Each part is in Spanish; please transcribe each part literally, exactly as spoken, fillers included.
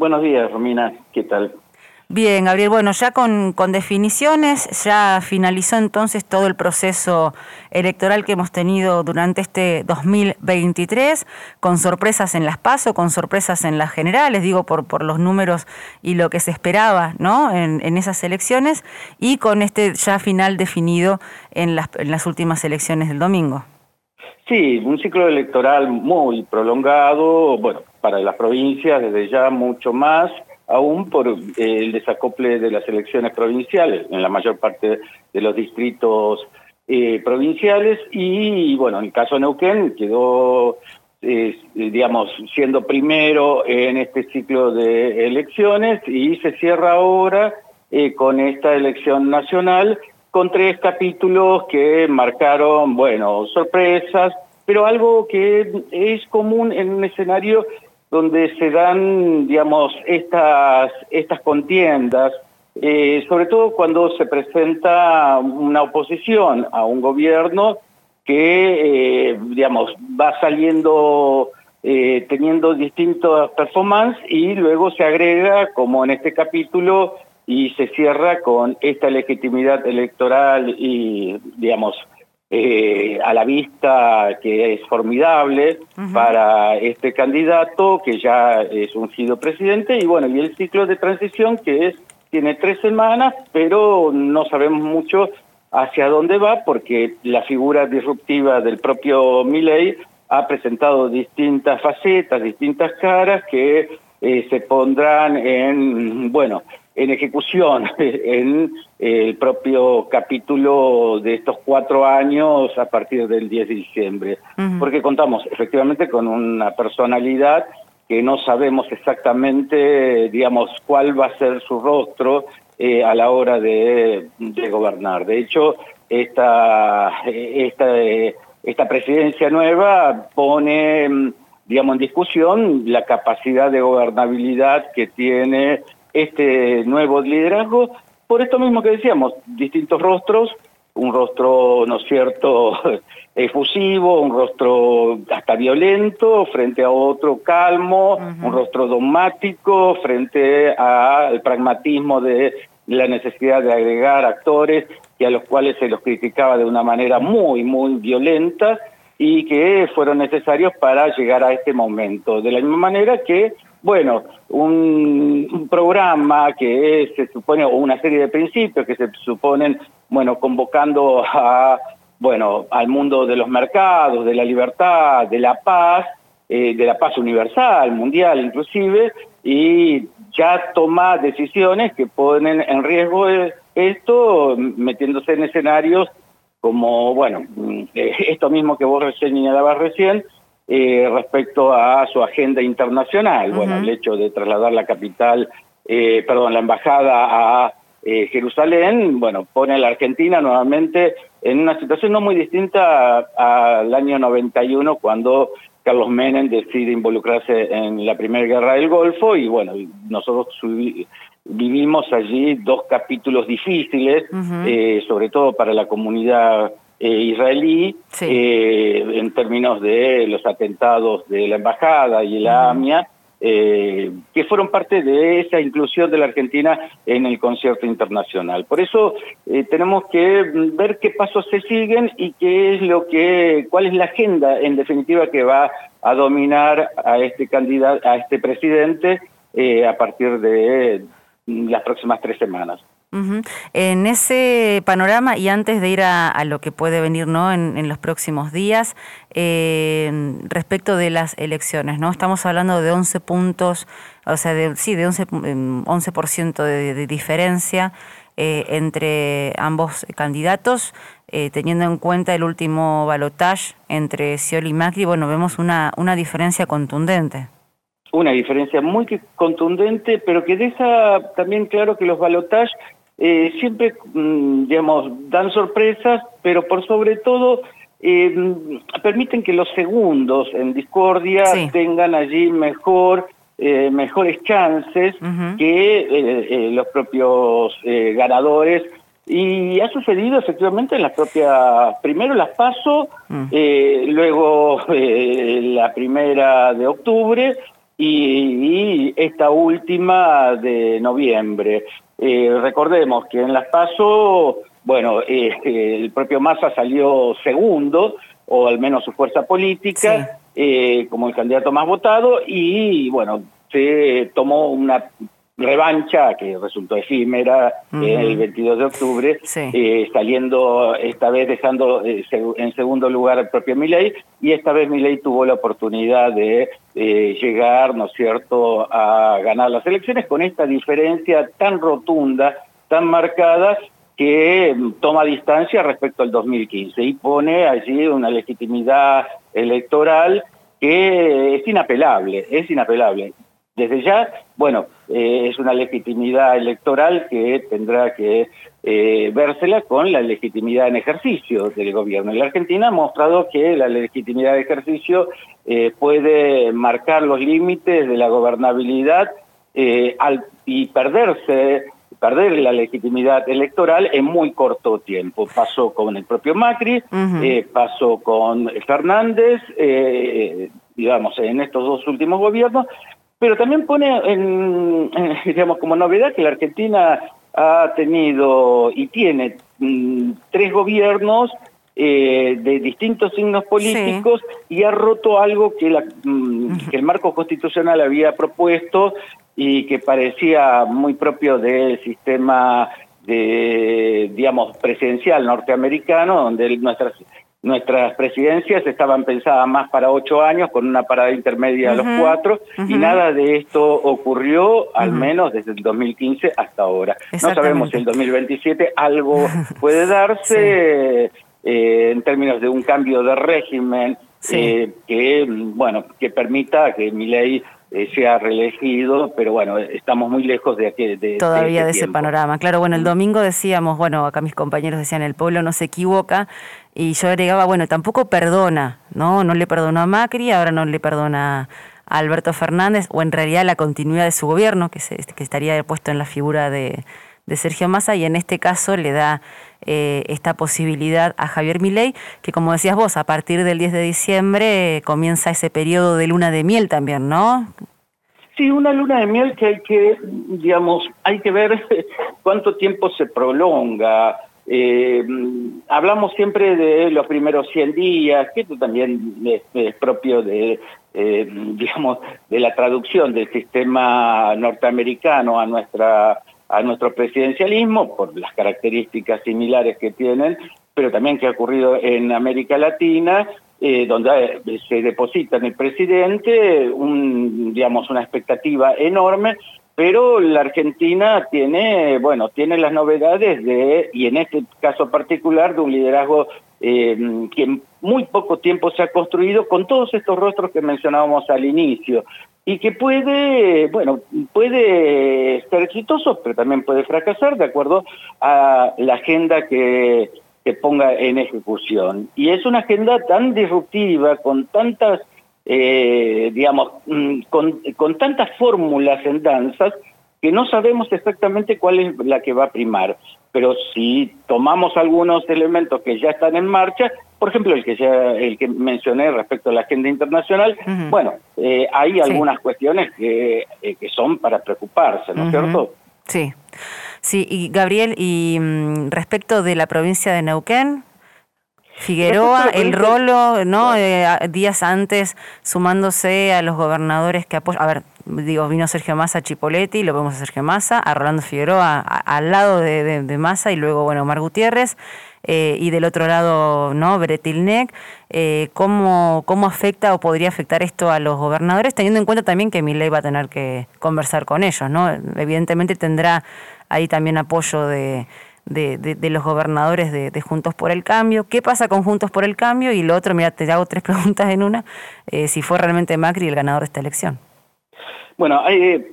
Buenos días, Romina. ¿Qué tal? Bien, Gabriel. Bueno, ya con, con definiciones, ya finalizó entonces todo el proceso electoral que hemos tenido durante este dos mil veintitrés, con sorpresas en las PASO, con sorpresas en las generales, digo, por, por los números y lo que se esperaba, ¿no?, en, en esas elecciones, y con este ya final definido en las, en las últimas elecciones del domingo. Sí, un ciclo electoral muy prolongado, bueno, para las provincias desde ya mucho más, aún por eh, el desacople de las elecciones provinciales en la mayor parte de los distritos eh, provinciales y, bueno, en el caso de Neuquén quedó, eh, digamos, siendo primero en este ciclo de elecciones y se cierra ahora eh, con esta elección nacional con tres capítulos que marcaron, bueno, sorpresas, pero algo que es común en un escenario donde se dan, digamos, estas, estas contiendas, eh, sobre todo cuando se presenta una oposición a un gobierno que, eh, digamos, va saliendo, eh, teniendo distintas performances y luego se agrega, como en este capítulo, y se cierra con esta legitimidad electoral y, digamos, eh, a la vista que es formidable uh-huh. para este candidato que ya es ungido presidente, y bueno, y el ciclo de transición que es tiene tres semanas, pero no sabemos mucho hacia dónde va, porque la figura disruptiva del propio Milei ha presentado distintas facetas, distintas caras que eh, se pondrán en, bueno, en ejecución en el propio capítulo de estos cuatro años a partir del diez de diciembre. Uh-huh. Porque contamos efectivamente con una personalidad que no sabemos exactamente, digamos, cuál va a ser su rostro eh, a la hora de, de gobernar. De hecho, esta, esta, esta presidencia nueva pone, digamos, en discusión la capacidad de gobernabilidad que tiene este nuevo liderazgo, por esto mismo que decíamos, distintos rostros, un rostro, ¿no es cierto?, efusivo, un rostro hasta violento, frente a otro calmo, uh-huh. un rostro dogmático, frente al pragmatismo de la necesidad de agregar actores y a los cuales se los criticaba de una manera muy, muy violenta y que fueron necesarios para llegar a este momento. De la misma manera que, bueno, un, un programa que es, se supone, o una serie de principios que se suponen, bueno, convocando a, bueno, al mundo de los mercados, de la libertad, de la paz, eh, de la paz universal, mundial inclusive, y ya toma decisiones que ponen en riesgo esto, metiéndose en escenarios como, bueno, eh, esto mismo que vos señalabas recién, Eh, respecto a su agenda internacional. Uh-huh. Bueno, el hecho de trasladar la capital, eh, perdón, la embajada a eh, Jerusalén, bueno, pone a la Argentina nuevamente en una situación no muy distinta al año noventa y uno, cuando Carlos Menem decide involucrarse en la Primera Guerra del Golfo, y bueno, nosotros subí, vivimos allí dos capítulos difíciles, uh-huh. eh, sobre todo para la comunidad Eh, israelí, sí. eh, en términos de los atentados de la embajada y la uh-huh. AMIA, eh, que fueron parte de esa inclusión de la Argentina en el concierto internacional. Por eso eh, tenemos que ver qué pasos se siguen y qué es lo que, cuál es la agenda en definitiva que va a dominar a este candidato, a este presidente eh, a partir de las próximas tres semanas. Uh-huh. En ese panorama, y antes de ir a, a lo que puede venir, ¿no?, en, en los próximos días, eh, respecto de las elecciones, ¿no? Estamos hablando de once puntos, o sea, de, sí, de once por ciento de, de diferencia eh, entre ambos candidatos, eh, teniendo en cuenta el último balotaje entre Scioli y Macri. Bueno, vemos una, una diferencia contundente. Una diferencia muy contundente, pero que deja también claro que los balotajes eh, siempre, mmm, digamos, dan sorpresas, pero por sobre todo eh, permiten que los segundos en discordia sí. tengan allí mejor, eh, mejores chances uh-huh. que eh, eh, los propios eh, ganadores. Y ha sucedido efectivamente en las propias, primero las PASO, uh-huh. eh, luego eh, la primera de octubre, y, y esta última de noviembre. Eh, recordemos que en las PASO, bueno, eh, el propio Massa salió segundo, o al menos su fuerza política, sí. eh, como el candidato más votado, y bueno, se tomó una revancha que resultó efímera uh-huh. eh, el veintidós de octubre, sí. eh, saliendo esta vez dejando eh, en segundo lugar al propio Milei, y esta vez Milei tuvo la oportunidad de eh, llegar, ¿no es cierto?, a ganar las elecciones con esta diferencia tan rotunda, tan marcada, que toma distancia respecto al dos mil quince y pone allí una legitimidad electoral que es inapelable, es inapelable. Desde ya, bueno, eh, es una legitimidad electoral que tendrá que eh, vérsela con la legitimidad en ejercicio del gobierno. Y la Argentina ha mostrado que la legitimidad de ejercicio eh, puede marcar los límites de la gobernabilidad eh, al, y perderse, perder la legitimidad electoral en muy corto tiempo. Pasó con el propio Macri, uh-huh. eh, pasó con Fernández, eh, digamos, en estos dos últimos gobiernos, pero también pone, en, en, digamos, como novedad que la Argentina ha tenido y tiene mm, tres gobiernos eh, de distintos signos políticos sí. y ha roto algo que, la, mm, que el marco constitucional había propuesto y que parecía muy propio del sistema de, digamos, presidencial norteamericano, donde nuestras Nuestras presidencias estaban pensadas más para ocho años, con una parada intermedia uh-huh, a los cuatro, uh-huh. y nada de esto ocurrió, al uh-huh. menos desde el dos mil quince hasta ahora. No sabemos si en el dos mil veintisiete algo puede darse sí. eh, en términos de un cambio de régimen sí. eh, que, bueno, que permita que Milei Eh, sea reelegido, pero bueno, estamos muy lejos de aquí. De, Todavía de, de ese tiempo. panorama. Claro, bueno, el domingo decíamos, bueno, acá mis compañeros decían, el pueblo no se equivoca, y yo agregaba, bueno, tampoco perdona, ¿no? No le perdonó a Macri, ahora no le perdona a Alberto Fernández, o en realidad la continuidad de su gobierno, que, se, que estaría puesto en la figura de, de Sergio Massa, y en este caso le da eh, esta posibilidad a Javier Milei, que como decías vos, a partir del diez de diciembre eh, comienza ese periodo de luna de miel también, ¿no? Sí, una luna de miel que hay que, digamos, hay que ver cuánto tiempo se prolonga. Eh, hablamos siempre de los primeros cien días, que esto también es, es propio de, eh, digamos, de la traducción del sistema norteamericano a nuestra a nuestro presidencialismo, por las características similares que tienen, pero también que ha ocurrido en América Latina, eh, donde se deposita en el presidente un, digamos, una expectativa enorme, pero la Argentina tiene, bueno, tiene las novedades de, y en este caso particular, de un liderazgo eh, que en muy poco tiempo se ha construido con todos estos rostros que mencionábamos al inicio, y que puede, bueno, puede ser exitoso, pero también puede fracasar de acuerdo a la agenda que, que ponga en ejecución. Y es una agenda tan disruptiva, con tantas, eh, digamos, con, con tantas fórmulas en danzas, que no sabemos exactamente cuál es la que va a primar. Pero si tomamos algunos elementos que ya están en marcha, por ejemplo, el que ya el que mencioné respecto a la agenda internacional, uh-huh. bueno, eh, hay algunas sí. cuestiones que, eh, que son para preocuparse, ¿no es uh-huh. cierto? Sí, sí. Y Gabriel, y mm, respecto de la provincia de Neuquén, Figueroa, el Rolo, ¿no? Eh, días antes sumándose a los gobernadores que apoyan. A ver, digo, vino Sergio Massa a Chipoleti, lo vemos a Sergio Massa, a Rolando Figueroa a, al lado de, de, de Massa, y luego, bueno, Omar Gutiérrez, eh, y del otro lado, ¿no? Bretilnec. Eh, ¿cómo, ¿Cómo afecta o podría afectar esto a los gobernadores, teniendo en cuenta también que Milei va a tener que conversar con ellos, ¿no? Evidentemente tendrá ahí también apoyo de. De, de, de los gobernadores de, de Juntos por el Cambio. ¿Qué pasa con Juntos por el Cambio? Y lo otro, mira, te hago tres preguntas en una, eh, si fue realmente Macri el ganador de esta elección. Bueno, eh,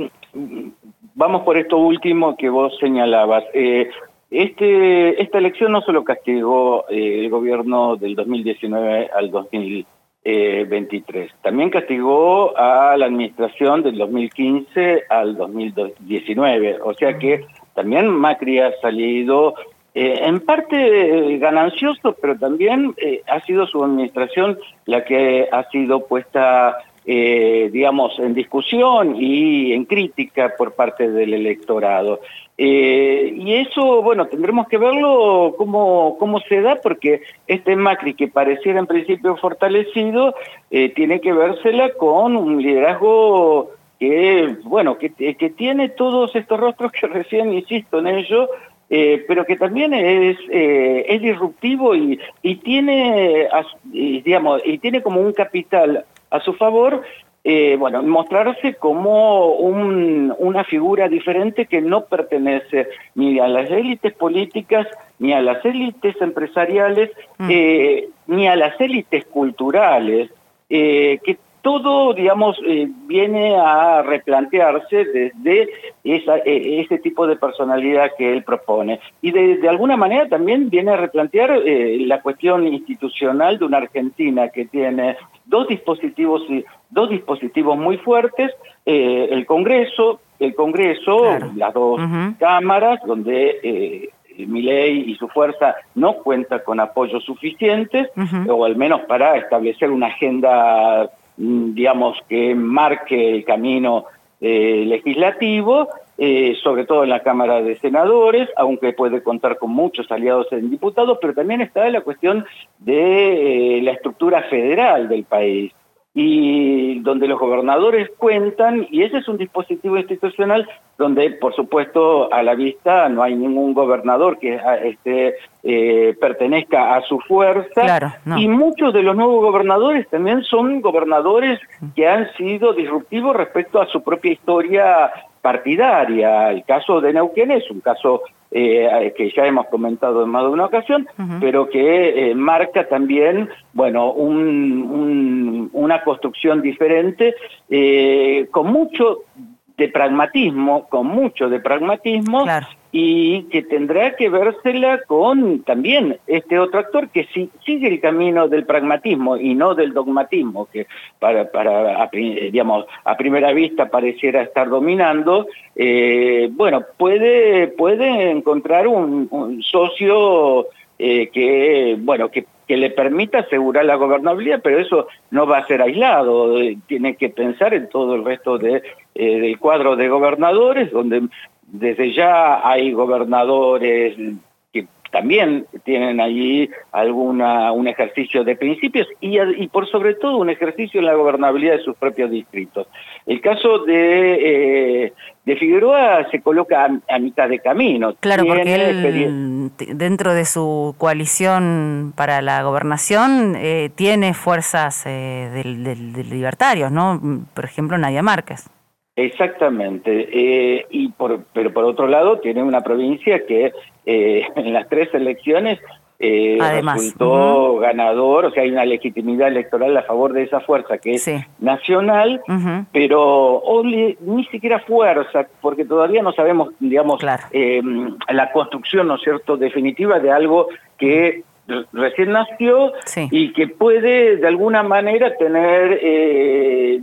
vamos por esto último que vos señalabas. Eh, este Esta elección no solo castigó eh, el gobierno del dos mil diecinueve al dos mil veintitrés, también castigó a la administración del dos mil quince al dos mil diecinueve, o sea que también Macri ha salido eh, en parte eh, ganancioso, pero también eh, ha sido su administración la que ha sido puesta eh, digamos, en discusión y en crítica por parte del electorado. Eh, y eso, bueno, tendremos que verlo cómo, cómo se da, porque este Macri, que pareciera en principio fortalecido, eh, tiene que vérsela con un liderazgo que, bueno, que, que tiene todos estos rostros que recién insisto en ello, eh, pero que también es, eh, es disruptivo y, y tiene, y, digamos, y tiene como un capital a su favor. Eh, bueno, mostrarse como un, una figura diferente que no pertenece ni a las élites políticas, ni a las élites empresariales, mm. eh, ni a las élites culturales, eh, que todo, digamos, eh, viene a replantearse desde esa, eh, ese tipo de personalidad que él propone. Y de, de alguna manera también viene a replantear eh, la cuestión institucional de una Argentina que tiene dos dispositivos, dos dispositivos muy fuertes, eh, el Congreso, el Congreso, claro. las dos uh-huh. cámaras, donde eh, Milei y su fuerza no cuenta con apoyos suficientes, uh-huh. o al menos para establecer una agenda, digamos, que marque el camino eh, legislativo, eh, sobre todo en la Cámara de Senadores, aunque puede contar con muchos aliados en diputados, pero también está la cuestión de eh, la estructura federal del país, y donde los gobernadores cuentan, y ese es un dispositivo institucional donde, por supuesto, a la vista no hay ningún gobernador que este, eh, pertenezca a su fuerza, claro, no. y muchos de los nuevos gobernadores también son gobernadores que han sido disruptivos respecto a su propia historia partidaria. El caso de Neuquén es un caso eh, que ya hemos comentado en más de una ocasión, uh-huh. pero que eh, marca también, bueno, un, un, una construcción diferente, eh, con mucho de pragmatismo, con mucho de pragmatismo, claro. y que tendrá que vérsela con también este otro actor que si, sigue el camino del pragmatismo y no del dogmatismo, que para, para a, digamos, a primera vista pareciera estar dominando. Eh, bueno, puede, puede encontrar un, un socio eh, que, bueno, que que le permita asegurar la gobernabilidad, pero eso no va a ser aislado, tiene que pensar en todo el resto de, eh, del cuadro de gobernadores, donde desde ya hay gobernadores que también tienen allí alguna un ejercicio de principios y, y por sobre todo un ejercicio en la gobernabilidad de sus propios distritos. El caso de, eh, de Figueroa se coloca a, a mitad de camino. Claro, porque él, dentro de su coalición para la gobernación, eh, tiene fuerzas eh, del, del, del libertarios, ¿no? Por ejemplo, Nadia Márquez. Exactamente, eh, y por, pero por otro lado tiene una provincia que eh, en las tres elecciones eh, Además, resultó uh-huh. ganador, o sea, hay una legitimidad electoral a favor de esa fuerza que es sí. nacional, uh-huh. pero o le, ni siquiera fuerza, porque todavía no sabemos, digamos, claro. eh, la construcción, ¿no es cierto?, definitiva de algo que recién nació sí. y que puede de alguna manera tener eh,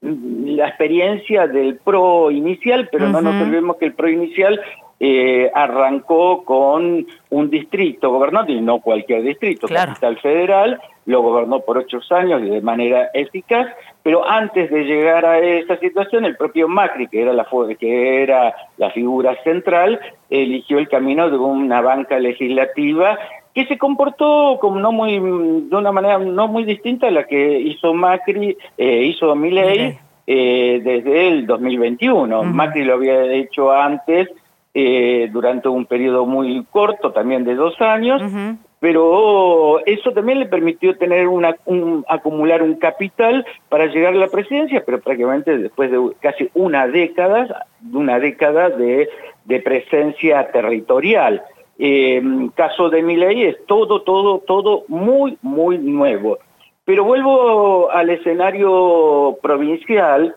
la experiencia del PRO inicial, pero uh-huh. no nos olvidemos que el PRO inicial eh, arrancó con un distrito gobernado, y no cualquier distrito, claro. Capital Federal, lo gobernó por ocho años y de manera eficaz, pero antes de llegar a esa situación, el propio Macri, que era la, que era la figura central, eligió el camino de una banca legislativa que se comportó como no muy, de una manera no muy distinta a la que hizo Macri, eh, hizo Milei eh, desde el dos mil veintiuno. Uh-huh. Macri lo había hecho antes, eh, durante un periodo muy corto, también de dos años, uh-huh. pero eso también le permitió tener una, un, acumular un capital para llegar a la presidencia, pero prácticamente después de casi una década, una década de, de presencia territorial. Eh, caso de Milei es todo, todo, todo muy, muy nuevo. Pero vuelvo al escenario provincial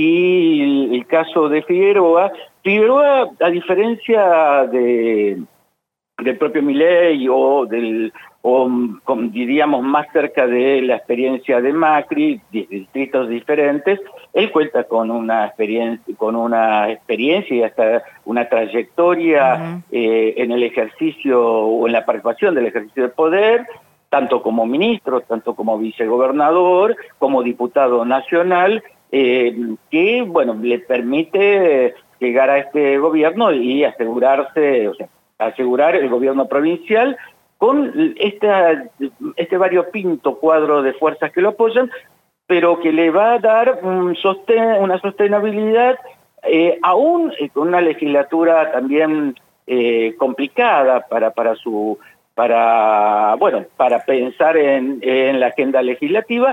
y el, el caso de Figueroa. Figueroa, a diferencia de del propio Milei o del o con, diríamos más cerca de la experiencia de Macri, de distritos diferentes, él cuenta con una experiencia, con una experiencia y hasta una trayectoria uh-huh. eh, en el ejercicio o en la participación del ejercicio de poder, tanto como ministro, tanto como vicegobernador, como diputado nacional, eh, que, bueno, le permite llegar a este gobierno y asegurarse, o sea, asegurar el gobierno provincial con esta, este variopinto cuadro de fuerzas que lo apoyan, pero que le va a dar un sostén, una sostenibilidad, eh, aún con una legislatura también eh, complicada para, para su, para, bueno, para pensar en, en la agenda legislativa,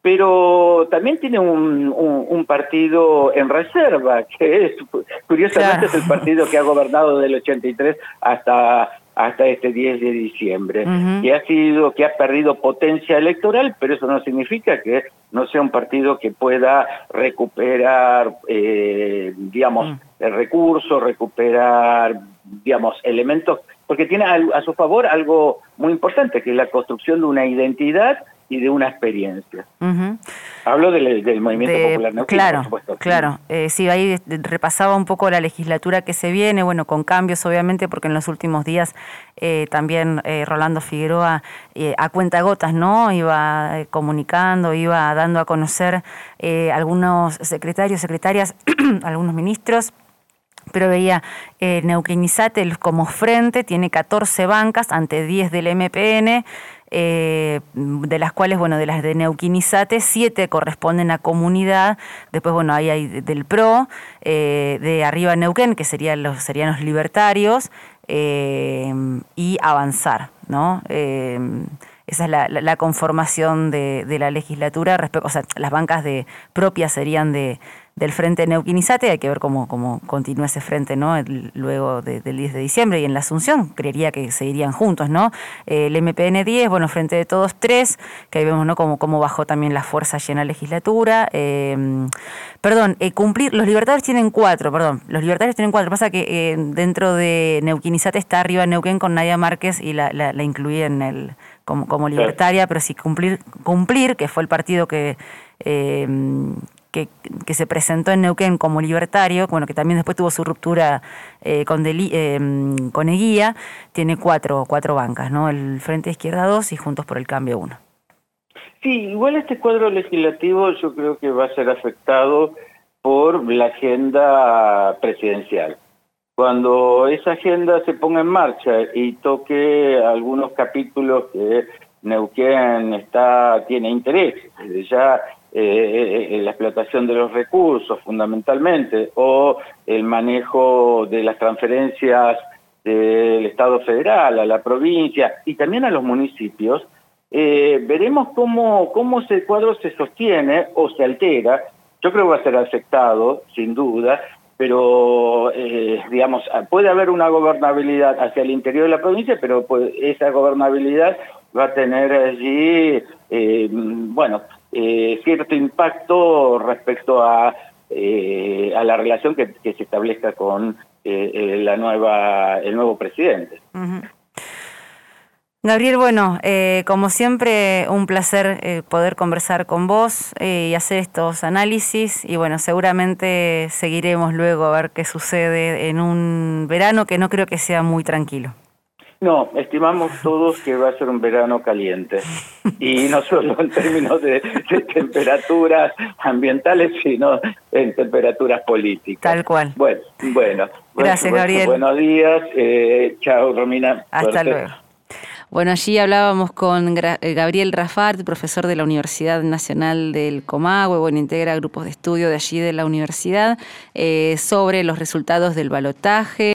pero también tiene un, un, un partido en reserva, que es, curiosamente, claro, es el partido que ha gobernado del ochenta y tres hasta, hasta este diez de diciembre, uh-huh. que ha sido, que ha perdido potencia electoral, pero eso no significa que no sea un partido que pueda recuperar, eh, digamos, uh-huh. el recurso, recuperar, digamos, elementos, porque tiene a, a su favor algo muy importante, que es la construcción de una identidad y de una experiencia. Uh-huh. Hablo del, del movimiento de, popular neuquino, claro, por supuesto. Claro, eh, sí, ahí repasaba un poco la legislatura que se viene, bueno, con cambios obviamente, porque en los últimos días eh, también eh, Rolando Figueroa eh, a cuentagotas, ¿no? Iba eh, comunicando, iba dando a conocer eh, algunos secretarios, secretarias, algunos ministros, pero veía eh, Neuquinizate como frente, tiene catorce bancas ante diez del M P N, eh, de las cuales, bueno, de las de Neuquinizate, siete corresponden a comunidad, después, bueno, ahí hay del P R O, eh, de Arriba Neuquén, que serían los, serían los libertarios, eh, y Avanzar, ¿no? Eh, esa es la, la, la conformación de, de la legislatura, respecto, o sea, las bancas de propias serían de del Frente Neuquinizate, hay que ver cómo, cómo continúa ese frente, ¿no? El, luego de, del diez de diciembre, y en la Asunción creería que seguirían juntos, ¿no? Eh, el M P N diez, bueno, Frente de Todos tres, que ahí vemos, ¿no? Cómo, cómo bajó también la fuerza llena legislatura. Eh, perdón, eh, cumplir, los libertarios tienen cuatro, perdón, los libertarios tienen cuatro, pasa que eh, dentro de Neuquinizate está Arriba Neuquén con Nadia Márquez y la, la, la incluí en el, como, como libertaria, pero sí cumplir, cumplir, que fue el partido que... Eh, Que, que se presentó en Neuquén como libertario, bueno, que también después tuvo su ruptura eh, con, Deli, eh, con Eguía, tiene cuatro, cuatro bancas, ¿no? El Frente Izquierda dos y Juntos por el Cambio uno. Sí, igual este cuadro legislativo yo creo que va a ser afectado por la agenda presidencial. Cuando esa agenda se ponga en marcha y toque algunos capítulos que Neuquén está, tiene interés, desde ya eh, la explotación de los recursos fundamentalmente, o el manejo de las transferencias del Estado federal a la provincia y también a los municipios, eh, veremos cómo, cómo ese cuadro se sostiene o se altera. Yo creo que va a ser afectado, sin duda, pero, eh, digamos, puede haber una gobernabilidad hacia el interior de la provincia, pero pues, esa gobernabilidad va a tener allí, eh, bueno, eh, cierto impacto respecto a, eh, a la relación que, que se establezca con eh, la nueva, el nuevo presidente. Uh-huh. Gabriel, bueno, eh, como siempre, un placer eh, poder conversar con vos eh, y hacer estos análisis, y bueno, seguramente seguiremos luego a ver qué sucede en un verano que no creo que sea muy tranquilo. No, estimamos todos que va a ser un verano caliente, y no solo en términos de, de temperaturas ambientales, sino en temperaturas políticas. Tal cual. Bueno, bueno. Gracias, bueno, Gabriel. Buenos días. Eh, chao, Romina. Hasta Suerte. luego. Bueno, allí hablábamos con Gabriel Rafart, profesor de la Universidad Nacional del Comahue, bueno, integra grupos de estudio de allí de la universidad, eh, sobre los resultados del balotaje.